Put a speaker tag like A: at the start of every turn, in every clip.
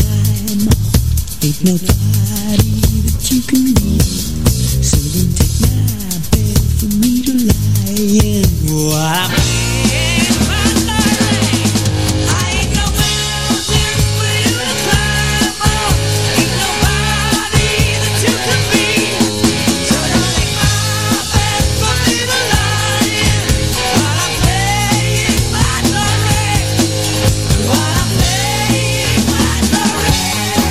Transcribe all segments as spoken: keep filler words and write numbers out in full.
A: time. Ain't nobody that you can be. So then take my bed for me to lie in. Oh, I'm paying my darling. I ain't no mountain for you to climb on. Ain't nobody that you can be. So don't take my bed for me to lie in. While I'm paying my darling. While I'm paying my darling.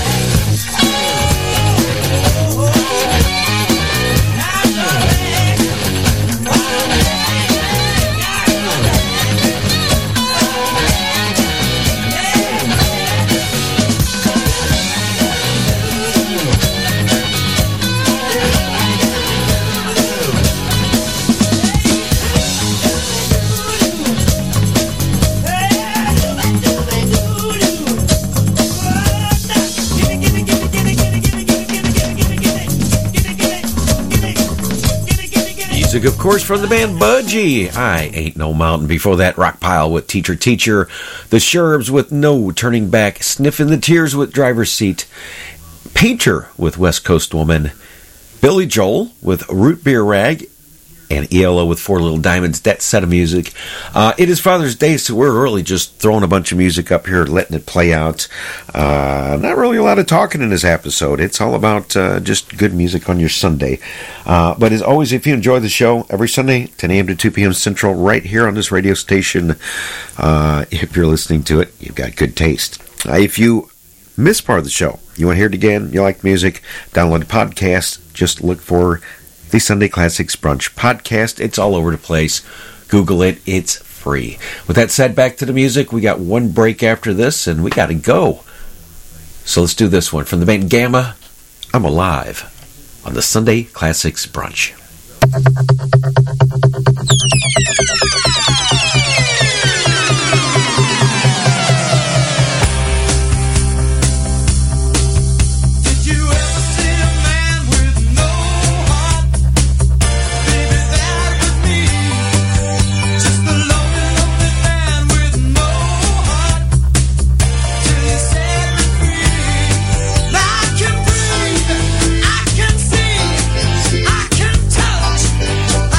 B: Music, of course, from the band Budgie. I Ain't No Mountain. Before that, Rockpile with Teacher Teacher. The Sherbs with No Turning Back. Sniffing the Tears with Driver's Seat. Painter with West Coast Woman. Billy Joel with Root Beer Rag. And E L O with Four Little Diamonds. That set of music. Uh, it is Father's Day, so we're really just throwing a bunch of music up here, letting it play out. Uh, not really a lot of talking in this episode. It's all about uh, just good music on your Sunday. Uh, but as always, if you enjoy the show, every Sunday, ten a.m. to two p.m. Central, right here on this radio station, uh, if you're listening to it, you've got good taste. Uh, if you miss part of the show, you want to hear it again, you like music, download the podcast, just look for the Sunday Classics Brunch podcast. It's all over the place. Google it. It's free. With that said, back to the music. We got one break after this, and we got to go. So let's do this one. From the band Gamma, I'm Alive on the Sunday Classics Brunch.
C: I can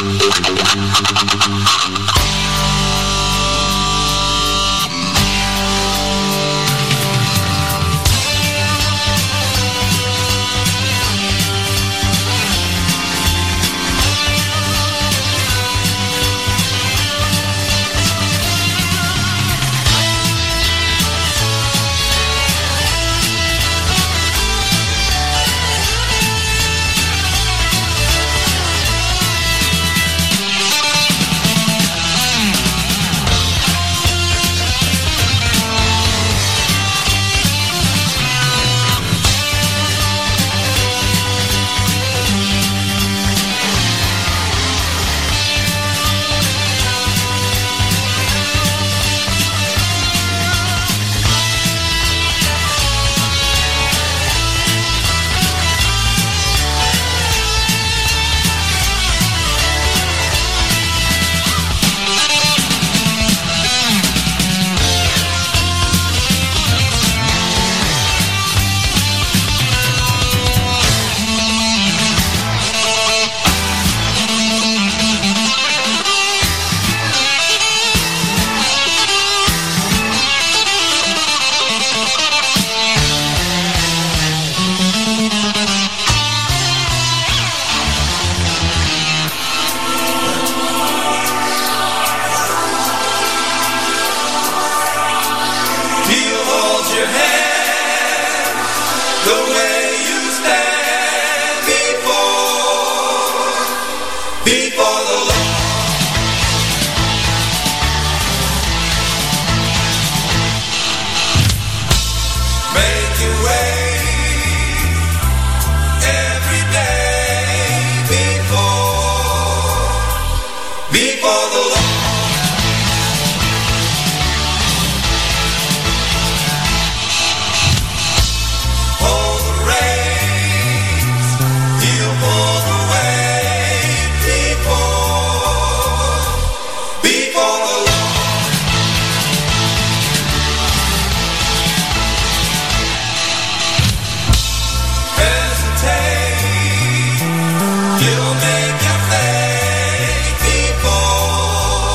C: You'll make your fate before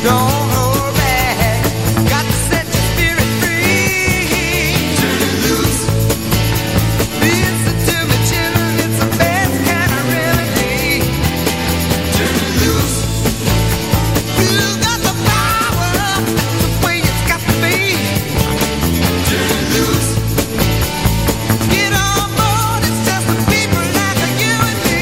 A: Don't hold back. Got to set your spirit free. Turn it loose. Listen to me, children. It's the best kind of remedy. Turn it loose. You got the power. The way it's got to be. Turn it loose. Get on board. It's just the people like you and me.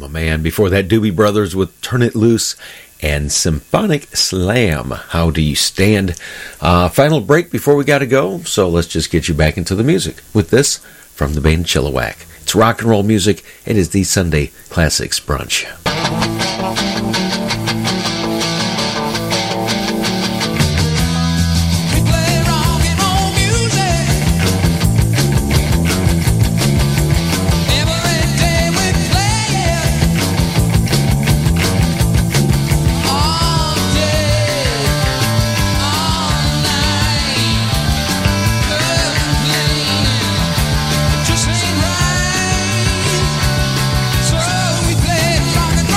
B: Man. Before that, Doobie Brothers with Turn It Loose and Symphonic Slam. How Do You Stand? Uh, final break before we got to go, so let's just get you back into the music with this from the band Chilliwack. It's rock and roll music. It is the Sunday Classics Brunch.
C: Just ain't right. So we play rock and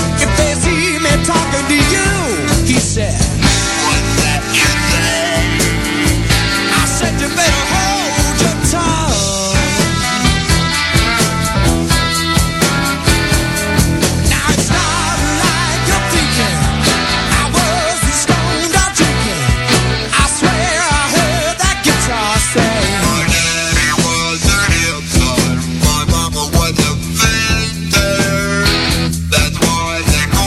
A: if they see me talking to you, he said, what's that you say? I said, you better hold your tongue. Now it's not like you're thinking I was stoned or drinking. I swear I heard that guitar say, my daddy was a hipster, my mama was a fister. That's why they call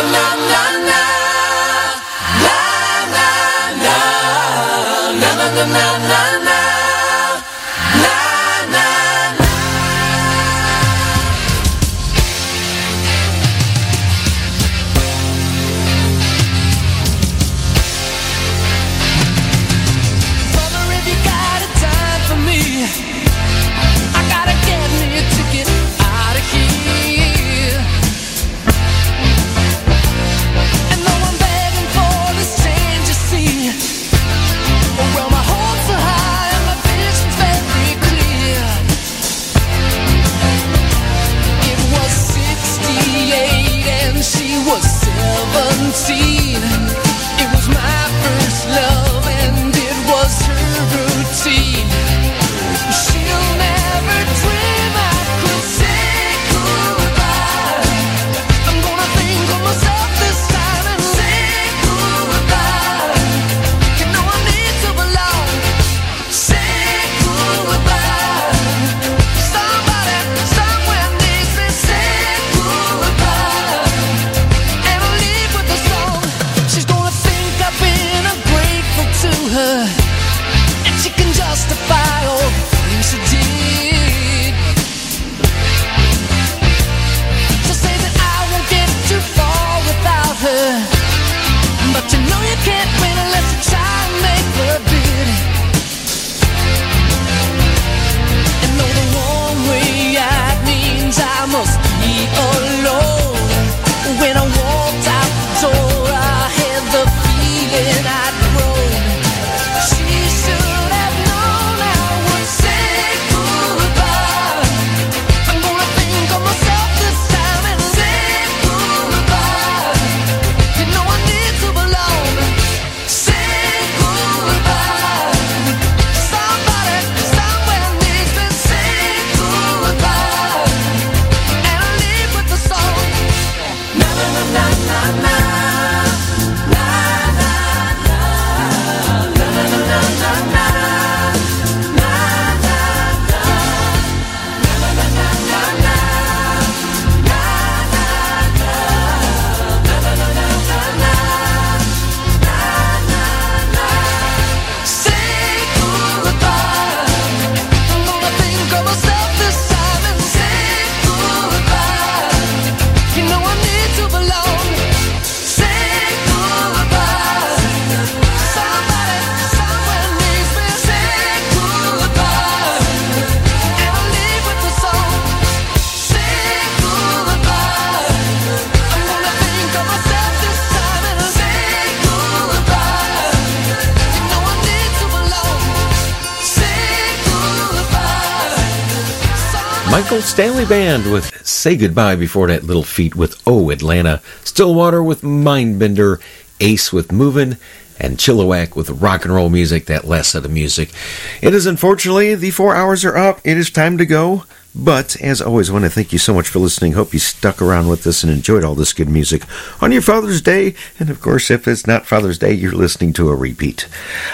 B: Michael Stanley Band with Say Goodbye. Before that, Little Feat with Oh Atlanta, Stillwater with Mindbender, Ace with Movin', and Chilliwack with rock and roll music, that last set of music. It is unfortunately, the four hours are up. It is time to go. But, as always, I want to thank you so much for listening. Hope you stuck around with us and enjoyed all this good music on your Father's Day. And, of course, if it's not Father's Day, you're listening to a repeat.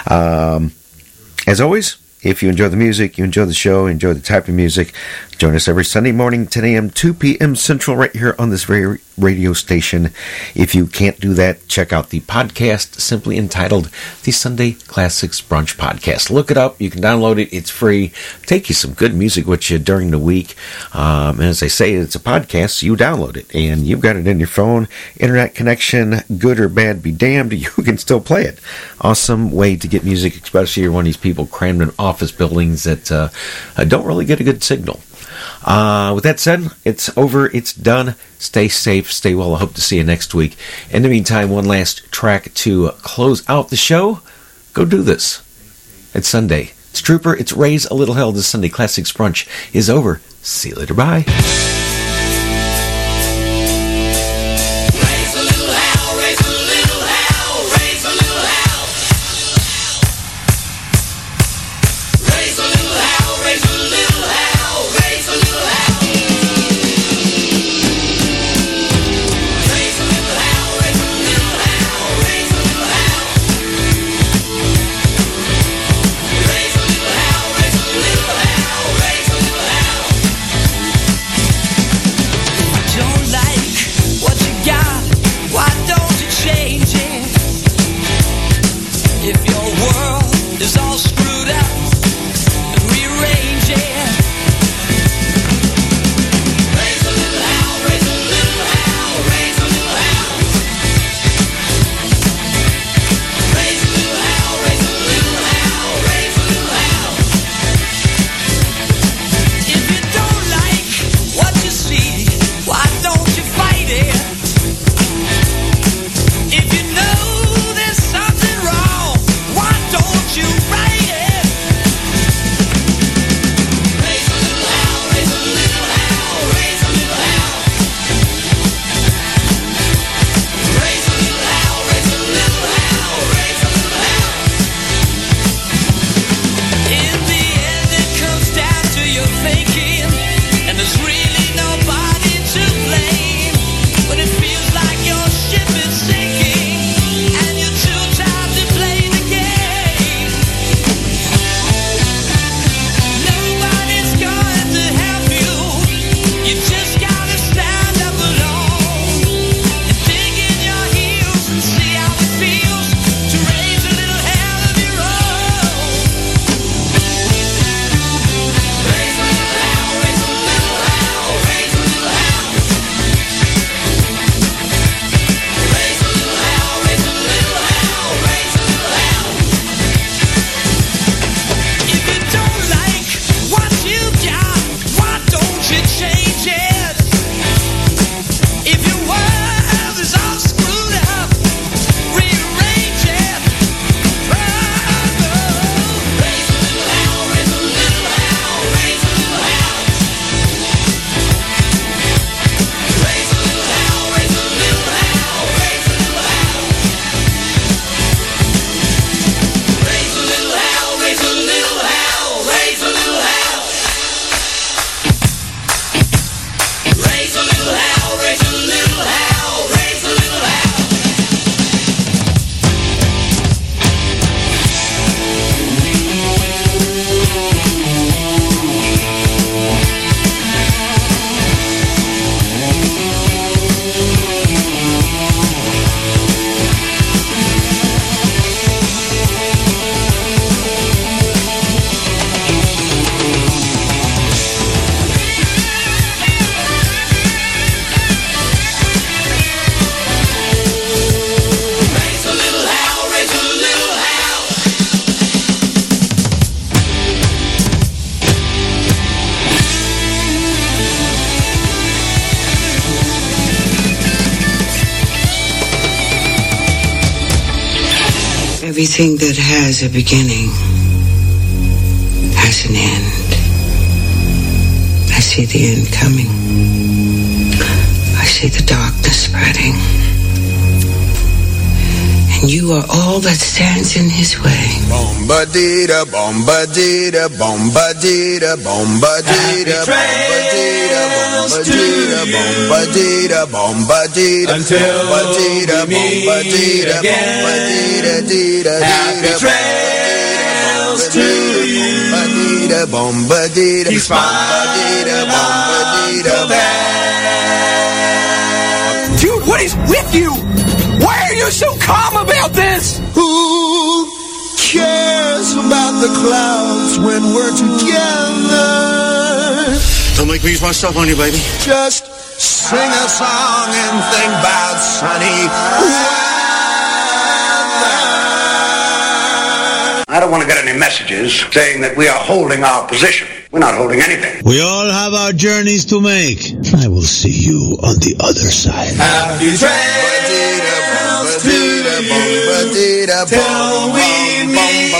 B: Um, as always, if you enjoy the music, you enjoy the show, enjoy the type of music, join us every Sunday morning, ten a.m., two p.m. Central, right here on this very radio station. If you can't do that, check out the podcast simply entitled The Sunday Classics Brunch Podcast. Look it up. You can download it. It's free. Take you some good music with you during the week. Um, and as I say, it's a podcast, so you download it. And you've got it in your phone. Internet connection, good or bad, be damned. You can still play it. Awesome way to get music, especially if you're one of these people crammed in office buildings that uh, don't really get a good signal. Uh, with that said, it's over, it's done. Stay safe, stay well. I hope to see you next week. In the meantime, one last track to close out the show. Go do this. It's Sunday. It's Trooper, it's Raise a Little Hell. This Sunday Classics Brunch is over. See you later, bye.
C: Everything that has a beginning has an end. I see the end coming. I see the darkness spreading. And you are all that stands in his way.
D: Bombadita, bombadita, bombadita, bombadita, bombadita, bombadita, bombadita, bombadita, bombadita, bombadita, bombadita, happy trails to you. Bombadita, bombadita, bombadita, bombadita.
E: Dude, what is with you? Why are you so calm about this?
D: Who cares about the clouds when we're together?
E: Don't make me use my stuff on you, baby.
D: Just sing a song and think about sunny weather.
F: I don't want to get any messages saying that we are holding our position. We're not holding anything.
G: We all have our journeys to make. I will see you on the other side.
E: Happy trails to you. Till we meet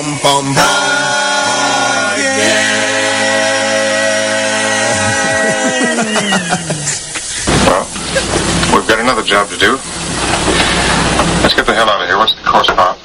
H: Well, we've got another job to do. Let's get the hell out of here. What's the course, Pop?